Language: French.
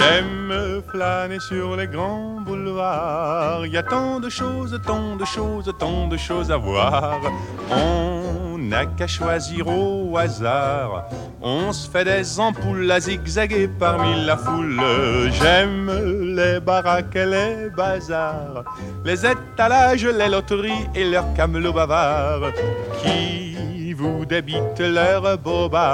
J'aime flâner sur les grands boulevards. Il y a tant de choses, tant de choses, tant de choses à voir. On n'a qu'à choisir au hasard. On se fait des ampoules à zigzaguer parmi la foule. J'aime les baraques et les bazars, les étalages, les loteries et leurs camelots bavards qui vous débitent leurs bobards.